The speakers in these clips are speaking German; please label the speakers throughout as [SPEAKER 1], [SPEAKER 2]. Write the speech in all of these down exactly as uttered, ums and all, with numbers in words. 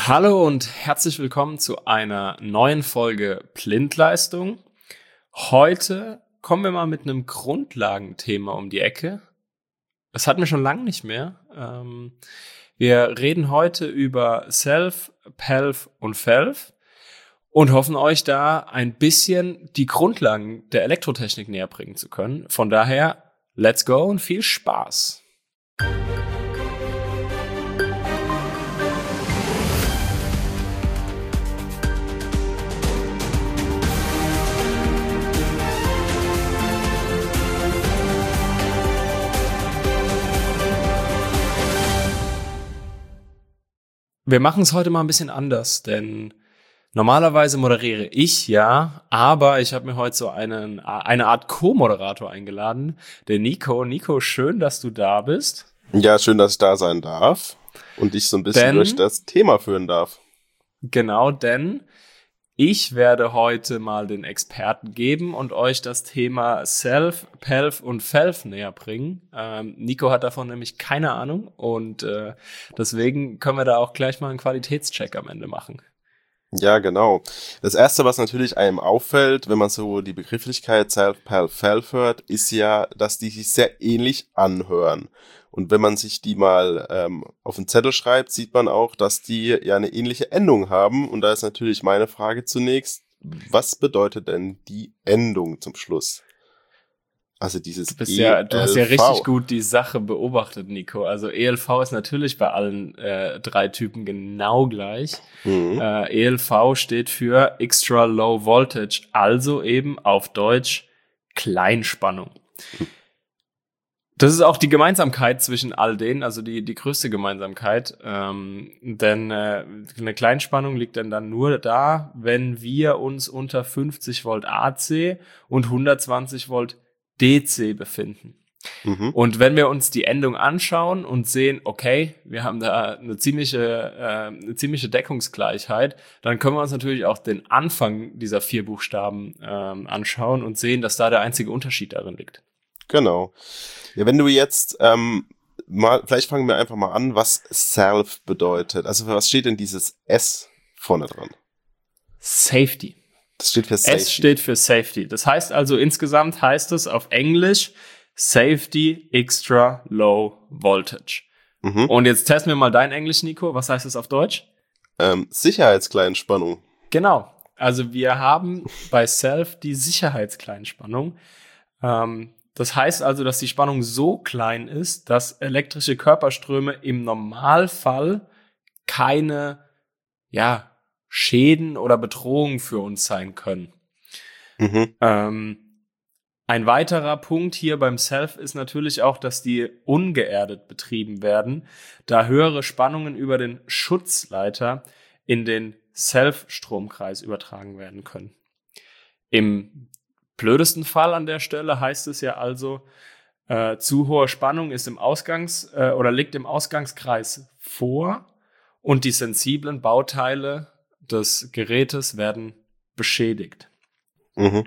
[SPEAKER 1] Hallo und herzlich willkommen zu einer neuen Folge Blindleistung. Heute kommen wir mal mit einem Grundlagenthema um die Ecke. Das hatten wir schon lange nicht mehr. Ähm, wir reden heute über Self, Pelf und Felf und hoffen euch da ein bisschen die Grundlagen der Elektrotechnik näher bringen zu können. Von daher, let's go und viel Spaß! Wir machen es heute mal ein bisschen anders, denn normalerweise moderiere ich ja, aber ich habe mir heute so einen, eine Art Co-Moderator eingeladen, den Nico. Nico, schön, dass du da bist.
[SPEAKER 2] Ja, schön, dass ich da sein darf und dich so ein bisschen denn, durch das Thema führen darf.
[SPEAKER 1] Genau, denn ich werde heute mal den Experten geben und euch das Thema Self, Pelf und Felf näher bringen. Ähm, Nico hat davon nämlich keine Ahnung und äh, deswegen können wir da auch gleich mal einen Qualitätscheck am Ende machen.
[SPEAKER 2] Ja, genau. Das Erste, was natürlich einem auffällt, wenn man so die Begrifflichkeit Self, Pelf, Felf hört, ist ja, dass die sich sehr ähnlich anhören. Und wenn man sich die mal ähm, auf den Zettel schreibt, sieht man auch, dass die ja eine ähnliche Endung haben. Und da ist natürlich meine Frage zunächst, was bedeutet denn die Endung zum Schluss? Also dieses
[SPEAKER 1] du bist
[SPEAKER 2] E L V.
[SPEAKER 1] Ja, du hast ja richtig gut die Sache beobachtet, Nico. Also E L V ist natürlich bei allen äh, drei Typen genau gleich. Mhm. Äh, E L V steht für Extra Low Voltage, also eben auf Deutsch Kleinspannung. Mhm. Das ist auch die Gemeinsamkeit zwischen all denen, also die die größte Gemeinsamkeit, ähm, denn äh, eine Kleinspannung liegt dann dann nur da, wenn wir uns unter fünfzig Volt A C und hundertzwanzig Volt D C befinden. Mhm. Und wenn wir uns die Endung anschauen und sehen, okay, wir haben da eine ziemliche äh, eine ziemliche Deckungsgleichheit, dann können wir uns natürlich auch den Anfang dieser vier Buchstaben ähm, anschauen und sehen, dass da der einzige Unterschied darin liegt.
[SPEAKER 2] Genau. Ja, wenn du jetzt ähm, mal, vielleicht fangen wir einfach mal an, was Self bedeutet. Also für was steht denn dieses S vorne dran?
[SPEAKER 1] Safety.
[SPEAKER 2] Das steht für Safety.
[SPEAKER 1] S steht für Safety. Das heißt also, insgesamt heißt es auf Englisch Safety Extra Low Voltage. Mhm. Und jetzt testen wir mal dein Englisch, Nico. Was heißt es auf Deutsch?
[SPEAKER 2] Ähm, Sicherheitskleinspannung.
[SPEAKER 1] Genau. Also wir haben bei Self die Sicherheitskleinspannung. Ähm, Das heißt also, dass die Spannung so klein ist, dass elektrische Körperströme im Normalfall keine, ja, Schäden oder Bedrohungen für uns sein können. Mhm. Ähm, ein weiterer Punkt hier beim Self ist natürlich auch, dass die ungeerdet betrieben werden, da höhere Spannungen über den Schutzleiter in den Self-Stromkreis übertragen werden können. Im blödesten Fall an der Stelle heißt es ja also, äh, zu hohe Spannung ist im Ausgangs- äh, oder liegt im Ausgangskreis vor und die sensiblen Bauteile des Gerätes werden beschädigt. Mhm.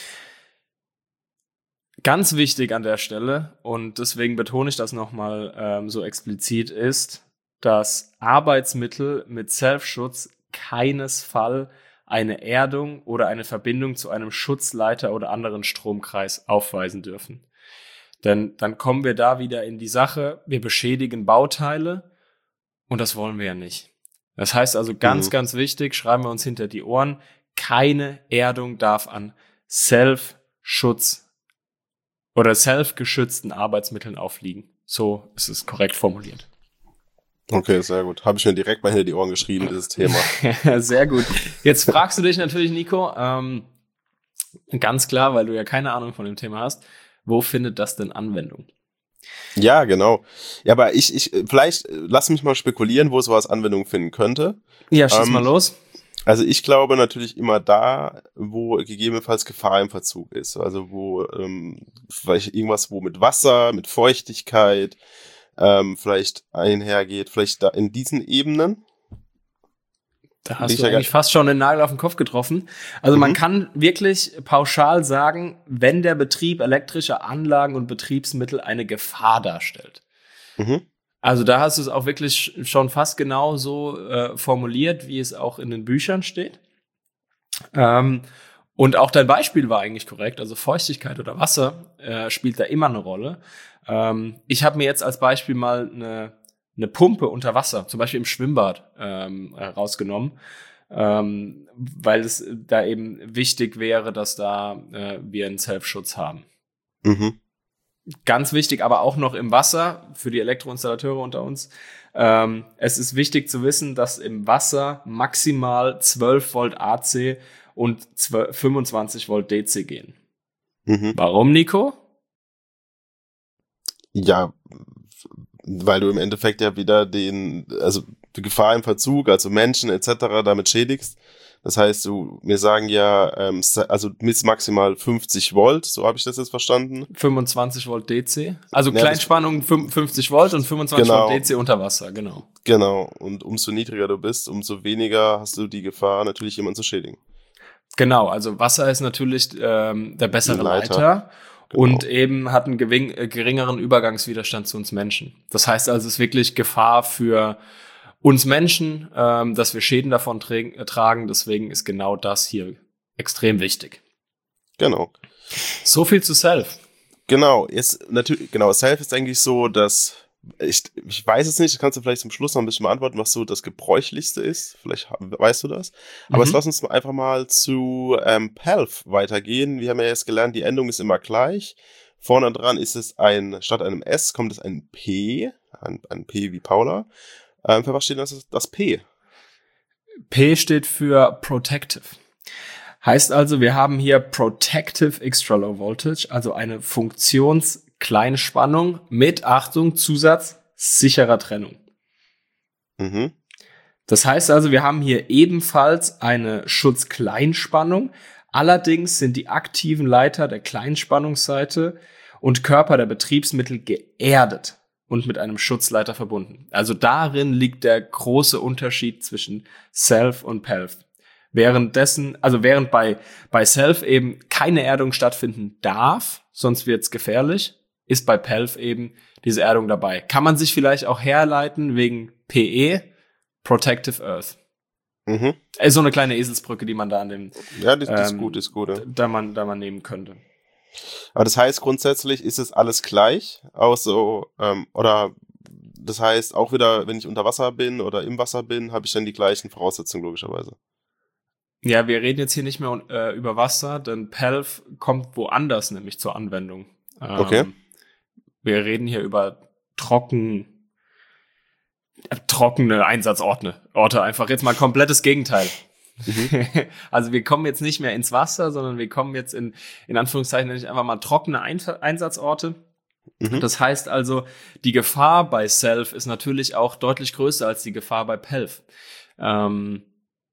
[SPEAKER 1] Ganz wichtig an der Stelle, und deswegen betone ich das nochmal ähm, so explizit, ist, dass Arbeitsmittel mit Self-Schutz keinesfalls eine Erdung oder eine Verbindung zu einem Schutzleiter oder anderen Stromkreis aufweisen dürfen. Denn dann kommen wir da wieder in die Sache, wir beschädigen Bauteile und das wollen wir ja nicht. Das heißt also ganz, mhm. ganz wichtig, schreiben wir uns hinter die Ohren, keine Erdung darf an Self-Schutz oder self-geschützten Arbeitsmitteln aufliegen. So ist es korrekt formuliert.
[SPEAKER 2] Okay, sehr gut. Habe ich mir direkt mal hinter die Ohren geschrieben, dieses Thema.
[SPEAKER 1] Sehr gut. Jetzt fragst du dich natürlich, Nico, ähm, ganz klar, weil du ja keine Ahnung von dem Thema hast, wo findet das denn Anwendung?
[SPEAKER 2] Ja, genau. Ja, aber ich, ich, vielleicht lass mich mal spekulieren, wo sowas Anwendung finden könnte.
[SPEAKER 1] Ja, schieß
[SPEAKER 2] ähm,
[SPEAKER 1] mal los.
[SPEAKER 2] Also ich glaube natürlich immer da, wo gegebenenfalls Gefahr im Verzug ist. Also wo ähm, vielleicht irgendwas, wo mit Wasser, mit Feuchtigkeit ähm, vielleicht einhergeht, vielleicht da in diesen Ebenen.
[SPEAKER 1] Da hast du eigentlich fast schon den Nagel auf den Kopf getroffen. Also mhm. man kann wirklich pauschal sagen, wenn der Betrieb elektrischer Anlagen und Betriebsmittel eine Gefahr darstellt. Mhm. Also da hast du es auch wirklich schon fast genau so äh, formuliert, wie es auch in den Büchern steht. Ähm, und auch dein Beispiel war eigentlich korrekt. Also Feuchtigkeit oder Wasser äh, spielt da immer eine Rolle. Ähm, ich habe mir jetzt als Beispiel mal eine, eine Pumpe unter Wasser, zum Beispiel im Schwimmbad, ähm, äh, rausgenommen, ähm, weil es da eben wichtig wäre, dass da äh, wir einen Self-Schutz haben.
[SPEAKER 2] Mhm.
[SPEAKER 1] Ganz wichtig, aber auch noch im Wasser, für die Elektroinstallateure unter uns. Ähm, es ist wichtig zu wissen, dass im Wasser maximal zwölf Volt A C und fünfundzwanzig Volt D C gehen.
[SPEAKER 2] Mhm.
[SPEAKER 1] Warum, Nico?
[SPEAKER 2] Ja, weil du im Endeffekt ja wieder den, also die Gefahr im Verzug, also Menschen et cetera damit schädigst. Das heißt, du, wir sagen ja, ähm, also bis maximal fünfzig Volt, so habe ich das jetzt verstanden.
[SPEAKER 1] fünfundzwanzig Volt D C. Also
[SPEAKER 2] Ja,
[SPEAKER 1] Kleinspannung fünfzig Volt und fünfundzwanzig
[SPEAKER 2] genau.
[SPEAKER 1] Volt D C unter Wasser, genau.
[SPEAKER 2] Genau, und umso niedriger du bist, umso weniger hast du die Gefahr, natürlich jemanden zu schädigen.
[SPEAKER 1] Genau, also Wasser ist natürlich ähm, der bessere
[SPEAKER 2] Leiter.
[SPEAKER 1] Leiter.
[SPEAKER 2] Genau.
[SPEAKER 1] Und eben hat einen gewing- äh, geringeren Übergangswiderstand zu uns Menschen. Das heißt also, es ist wirklich Gefahr für uns Menschen, ähm, dass wir Schäden davon tra- tragen. Deswegen ist genau das hier extrem wichtig.
[SPEAKER 2] Genau.
[SPEAKER 1] So viel zu Self.
[SPEAKER 2] Genau, jetzt natürlich, genau, Self ist eigentlich so, dass ich, ich weiß es nicht, das kannst du vielleicht zum Schluss noch ein bisschen beantworten, was so das Gebräuchlichste ist. Vielleicht weißt du das. Aber
[SPEAKER 1] Mhm.
[SPEAKER 2] jetzt lass uns einfach mal zu ähm, P A L F weitergehen. Wir haben ja jetzt gelernt, die Endung ist immer gleich. Vorne dran ist es ein, statt einem S kommt es ein P, ein, ein P wie Paula. Ähm, für was steht das, das P?
[SPEAKER 1] P steht für Protective. Heißt also, wir haben hier Protective Extra Low Voltage, also eine Funktionskleinspannung mit, Achtung, Zusatz, sicherer Trennung.
[SPEAKER 2] Mhm.
[SPEAKER 1] Das heißt also, wir haben hier ebenfalls eine Schutzkleinspannung. Allerdings sind die aktiven Leiter der Kleinspannungsseite und Körper der Betriebsmittel geerdet und mit einem Schutzleiter verbunden. Also darin liegt der große Unterschied zwischen Self und P A L F. Währenddessen, also während bei, bei Self eben keine Erdung stattfinden darf, sonst wird's gefährlich, ist bei P A L F eben diese Erdung dabei. Kann man sich vielleicht auch herleiten wegen P E, Protective Earth.
[SPEAKER 2] Mhm.
[SPEAKER 1] Ist so eine kleine Eselsbrücke, die man da an dem,
[SPEAKER 2] Ja, das, das
[SPEAKER 1] ähm,
[SPEAKER 2] ist gut, ist gut. Ja.
[SPEAKER 1] Da man, da man nehmen könnte.
[SPEAKER 2] Aber das heißt, grundsätzlich ist es alles gleich, auch so, ähm, oder das heißt, auch wieder, wenn ich unter Wasser bin oder im Wasser bin, habe ich dann die gleichen Voraussetzungen logischerweise.
[SPEAKER 1] Ja, wir reden jetzt hier nicht mehr äh, über Wasser, denn P A L F kommt woanders nämlich zur Anwendung. Ähm,
[SPEAKER 2] Okay.
[SPEAKER 1] Wir reden hier über trocken, äh, trockene Einsatzorte. Orte einfach jetzt mal komplettes Gegenteil. Mhm. Also wir kommen jetzt nicht mehr ins Wasser, sondern wir kommen jetzt in, in Anführungszeichen nenne ich einfach mal trockene Einf- Einsatzorte. Mhm. Das heißt also, die Gefahr bei Self ist natürlich auch deutlich größer als die Gefahr bei P A L F. Ähm,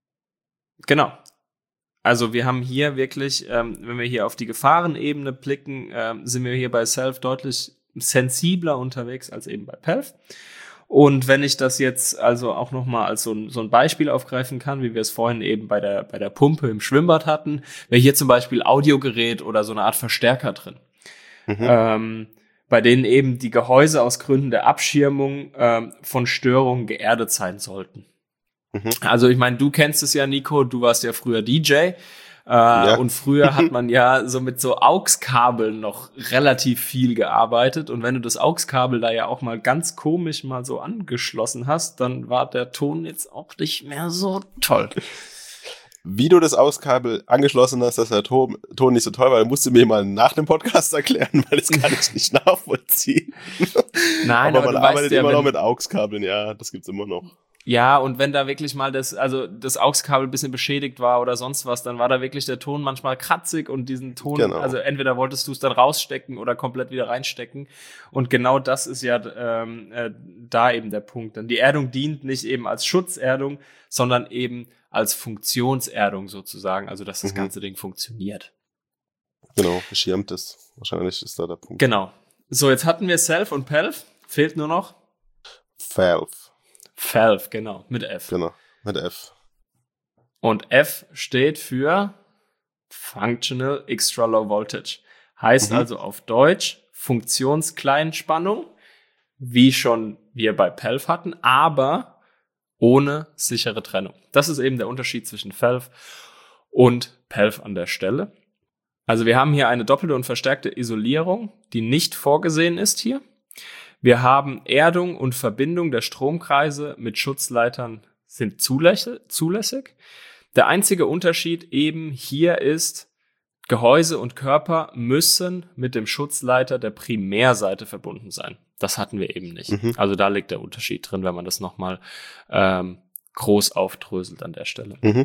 [SPEAKER 1] Genau. Also wir haben hier wirklich, ähm, wenn wir hier auf die Gefahrenebene blicken, ähm, sind wir hier bei Self deutlich sensibler unterwegs als eben bei P A L F. Und wenn ich das jetzt also auch nochmal als so ein, so ein Beispiel aufgreifen kann, wie wir es vorhin eben bei der, bei der Pumpe im Schwimmbad hatten, wäre hier zum Beispiel Audiogerät oder so eine Art Verstärker drin. Mhm. Ähm, bei denen eben die Gehäuse aus Gründen der Abschirmung ähm, von Störungen geerdet sein sollten. Also ich meine, du kennst es ja, Nico, du warst ja früher D J äh, ja. Und früher hat man ja so mit so A U X-Kabeln noch relativ viel gearbeitet und wenn du das A U X-Kabel da ja auch mal ganz komisch mal so angeschlossen hast, dann war der Ton jetzt auch nicht mehr so toll.
[SPEAKER 2] Wie du das A U X-Kabel angeschlossen hast, dass der Ton, Ton nicht so toll war, musst du mir mal nach dem Podcast erklären, weil das kann ich nicht nachvollziehen.
[SPEAKER 1] Nein,
[SPEAKER 2] aber,
[SPEAKER 1] aber
[SPEAKER 2] man
[SPEAKER 1] du
[SPEAKER 2] arbeitet
[SPEAKER 1] weißt ja,
[SPEAKER 2] immer
[SPEAKER 1] wenn,
[SPEAKER 2] noch mit A U X-Kabeln, ja, das gibt's immer noch.
[SPEAKER 1] Ja, und wenn da wirklich mal das, also das A U X-Kabel ein bisschen beschädigt war oder sonst was, dann war da wirklich der Ton manchmal kratzig und diesen Ton, genau. Also entweder wolltest du es dann rausstecken oder komplett wieder reinstecken. Und genau das ist ja ähm, äh, da eben der Punkt. Denn die Erdung dient nicht eben als Schutzerdung, sondern eben als Funktionserdung sozusagen, also dass das mhm. ganze Ding funktioniert.
[SPEAKER 2] Genau, beschirmt ist. Wahrscheinlich ist da der Punkt.
[SPEAKER 1] Genau. So, jetzt hatten wir Self und P A L F. Fehlt nur noch
[SPEAKER 2] F A L F.
[SPEAKER 1] F A L F, genau, mit F.
[SPEAKER 2] Genau, mit F.
[SPEAKER 1] Und F steht für Functional Extra Low Voltage. Heißt mhm. also auf Deutsch Funktionskleinspannung wie schon wir bei P E L F hatten, aber ohne sichere Trennung. Das ist eben der Unterschied zwischen F E L F und P E L F an der Stelle. Also wir haben hier eine doppelte und verstärkte Isolierung, die nicht vorgesehen ist hier. Wir haben Erdung und Verbindung der Stromkreise mit Schutzleitern sind zulässig. Der einzige Unterschied eben hier ist, Gehäuse und Körper müssen mit dem Schutzleiter der Primärseite verbunden sein. Das hatten wir eben nicht. Mhm. Also da liegt der Unterschied drin, wenn man das nochmal ähm, groß aufdröselt an der Stelle. Mhm.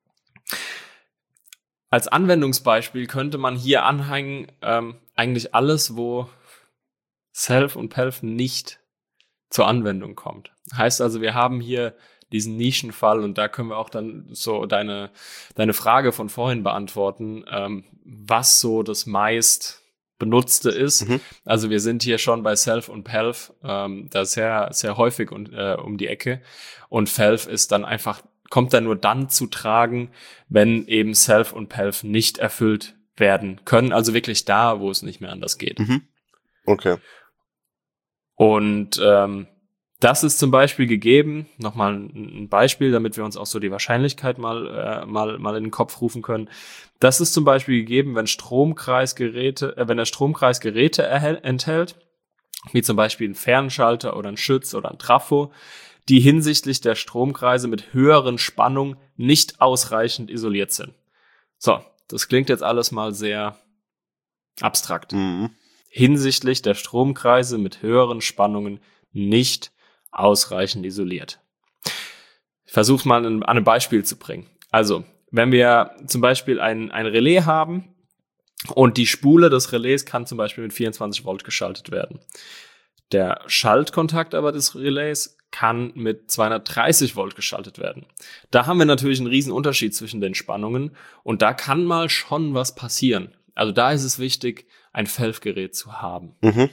[SPEAKER 1] Als Anwendungsbeispiel könnte man hier anhängen, ähm, eigentlich alles, wo Self und P E L F nicht zur Anwendung kommt. Heißt also, wir haben hier diesen Nischenfall und da können wir auch dann so deine, deine Frage von vorhin beantworten, ähm, was so das meist benutzte ist. Mhm. Also wir sind hier schon bei Self und P E L F, ähm, da sehr, sehr häufig und, äh, um die Ecke und F E L F ist dann einfach, kommt dann nur dann zu tragen, wenn eben Self und P E L F nicht erfüllt werden können. Also wirklich da, wo es nicht mehr anders geht.
[SPEAKER 2] Mhm. Okay.
[SPEAKER 1] Und ähm, das ist zum Beispiel gegeben, nochmal ein Beispiel, damit wir uns auch so die Wahrscheinlichkeit mal, äh, mal, mal in den Kopf rufen können. Das ist zum Beispiel gegeben, wenn Stromkreisgeräte, äh, wenn der Stromkreis Geräte erhält, enthält, wie zum Beispiel ein Fernschalter oder ein Schütz oder ein Trafo, die hinsichtlich der Stromkreise mit höheren Spannungen nicht ausreichend isoliert sind. So, das klingt jetzt alles mal sehr abstrakt.
[SPEAKER 2] Mhm.
[SPEAKER 1] Hinsichtlich der Stromkreise mit höheren Spannungen nicht ausreichend isoliert. Ich versuche es mal an einem Beispiel zu bringen. Also, wenn wir zum Beispiel ein, ein Relais haben und die Spule des Relais kann zum Beispiel mit vierundzwanzig Volt geschaltet werden. Der Schaltkontakt aber des Relais kann mit zweihundertdreißig Volt geschaltet werden. Da haben wir natürlich einen riesen Unterschied zwischen den Spannungen und da kann mal schon was passieren. Also da ist es wichtig, ein F E L F-Gerät zu haben.
[SPEAKER 2] Mhm.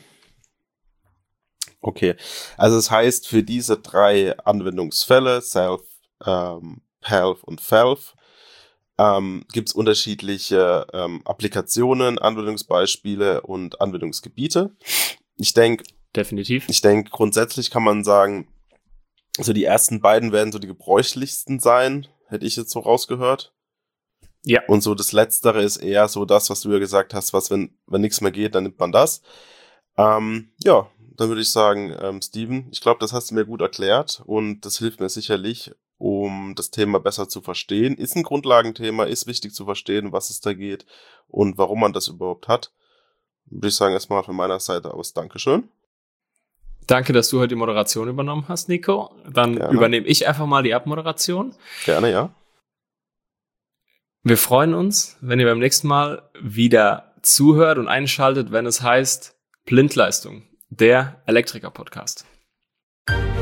[SPEAKER 2] Okay, also das heißt, für diese drei Anwendungsfälle, Self, ähm, P E L F und F E L F, ähm, gibt es unterschiedliche ähm, Applikationen, Anwendungsbeispiele und Anwendungsgebiete. Ich denke,
[SPEAKER 1] definitiv.
[SPEAKER 2] Ich denke, grundsätzlich kann man sagen, so die ersten beiden werden so die gebräuchlichsten sein, hätte ich jetzt so rausgehört.
[SPEAKER 1] Ja.
[SPEAKER 2] Und so das Letztere ist eher so das, was du ja gesagt hast, was, wenn, wenn nichts mehr geht, dann nimmt man das. Ähm, ja, dann würde ich sagen, ähm, Steven, ich glaube, das hast du mir gut erklärt und das hilft mir sicherlich, um das Thema besser zu verstehen. Ist ein Grundlagenthema, ist wichtig zu verstehen, was es da geht und warum man das überhaupt hat. Würde ich sagen, erstmal von meiner Seite aus Dankeschön.
[SPEAKER 1] Danke, dass du heute die Moderation übernommen hast, Nico. Dann Gerne. Übernehme ich einfach mal die Abmoderation.
[SPEAKER 2] Gerne, ja.
[SPEAKER 1] Wir freuen uns, wenn ihr beim nächsten Mal wieder zuhört und einschaltet, wenn es heißt Blindleistung, der Elektriker-Podcast.